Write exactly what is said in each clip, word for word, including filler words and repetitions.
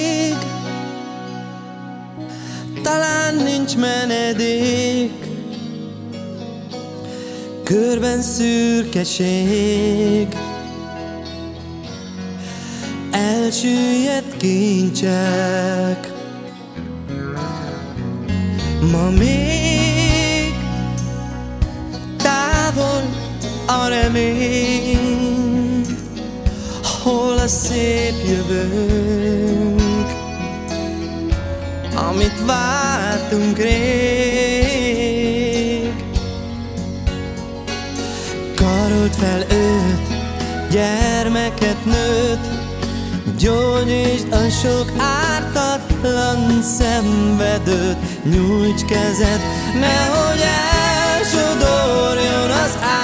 ég, talán nincs menedék, körben szürkeség, elsüllyedt kincsek. Ma még távol a remény, hol a szép jövőnk, amit vártunk rég. Karold fel őt, gyermeket nőtt, gyógyítsd a sok ártatlan szenvedőt. Nyújts kezed, nehogy elsodorjon az ár.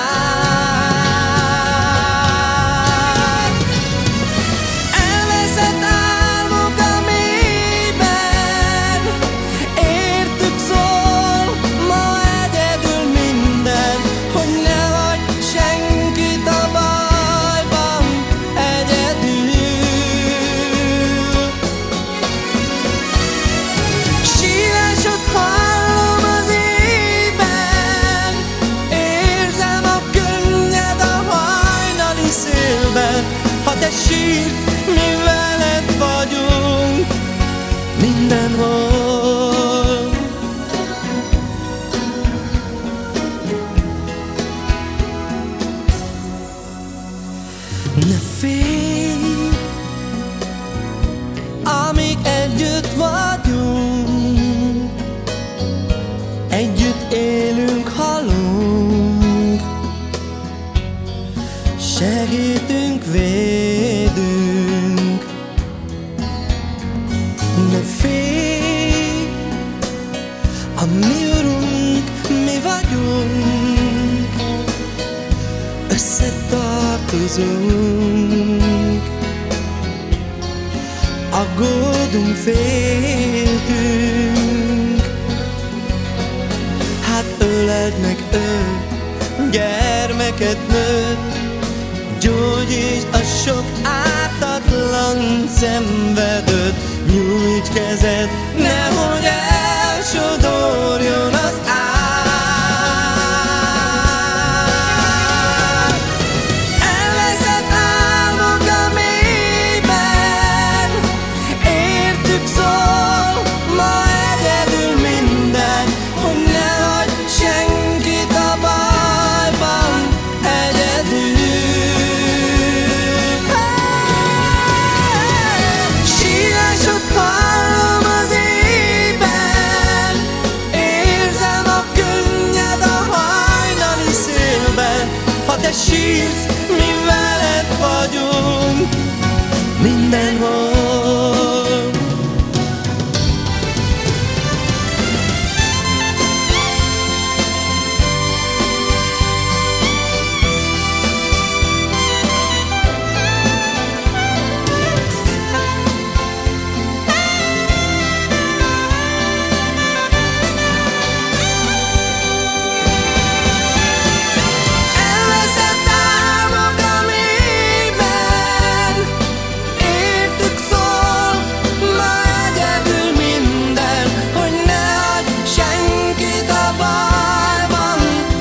Elveszett álmok a mélyben, értük szól ma egyedül minden, hogy ne hagyj senkit a bajban egyedül. Sírásod hallom az éjben, érzem a könnyed a hajnali szélben. Ha te sírsz, mi veled vagyunk mindenhol. Ne félj, amíg együtt vagyunk, együtt élünk, halunk, segítünk, védünk. Ne félj, a mi urunk, mi vagyunk, összetartozunk. Aggódunk, féltünk, hát öleld meg őt, gyermeket nőtt. Gyógyítsd a sok ártatlan szenvedőt. Nyújts kezed, nehogy elsodorjon az ár. Elveszett álmok a mélyben, értük szól ma egyedül minden, hogy ne hagyj senkit a bajban egyedül. Sírásod hallom az éjben, érzem a könnyed a hajnali szélben. Ha te sírsz, mi veled vagyunk mindenhol. Elveszett álmok a mélyben, értük szól ma egyedül minden, hogy ne hagyj senkit a bajban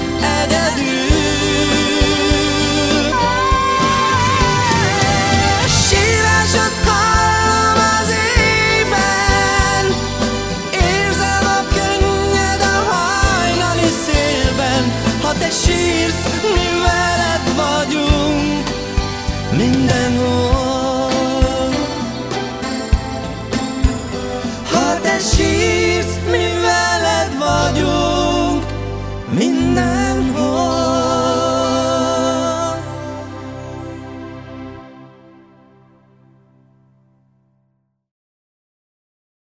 egyedül. Sírásod hallom az éjben, érzem a könnyed a hajnali szélben. Ha te sírsz, mi veled vagyunk mindenhol. Ha te sírsz,